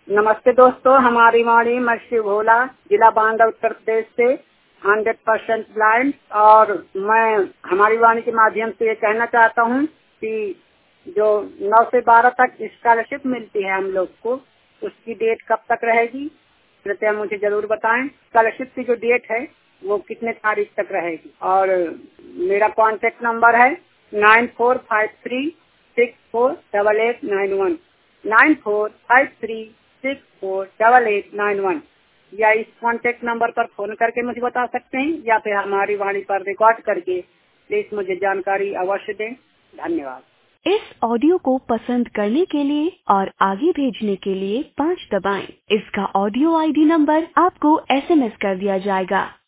नमस्ते दोस्तों, हमारी वाणी मैं शिव भोला, जिला बांदा, उत्तर प्रदेश से 100% ब्लाइंड। और मैं हमारी वाणी के माध्यम से ये कहना चाहता हूँ कि जो 9 से 12 तक स्कॉलरशिप मिलती है हम लोग को, उसकी डेट कब तक रहेगी, कृपया मुझे जरूर बताएं। स्कॉलरशिप की जो डेट है वो कितने तारीख तक रहेगी। और मेरा कॉन्टेक्ट नंबर है 9453648891, 9453648891। या इस कॉन्टेक्ट नंबर पर फोन करके मुझे बता सकते हैं, या फिर हमारी वाणी पर रिकॉर्ड करके प्लीज मुझे जानकारी अवश्य दें। धन्यवाद। इस ऑडियो को पसंद करने के लिए और आगे भेजने के लिए 5 दबाएं। इसका ऑडियो आईडी नंबर आपको SMS कर दिया जाएगा।